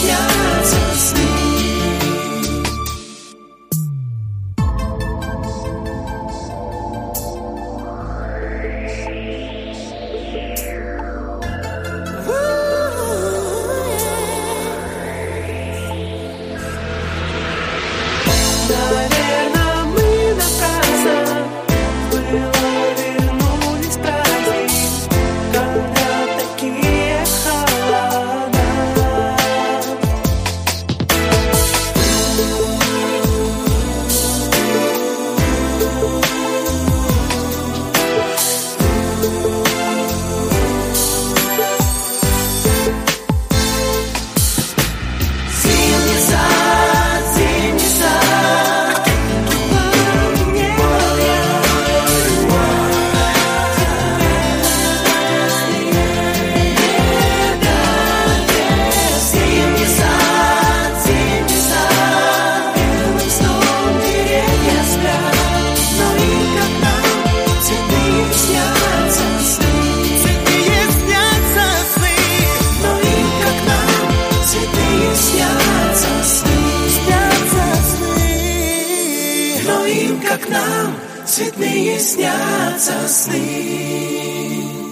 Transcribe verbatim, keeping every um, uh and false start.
снятся сны. Наверно, мы напрасно было вернулись в праздник, когда такие холода. Зимний сад, зимний сад, зимний сад, зимний сад, белым сном деревья спят, но им как нам цветные снятся сны. Цветные снятся сны, но им как нам цветные снятся сны. Снятся сны, но им как нам цветные снятся сны.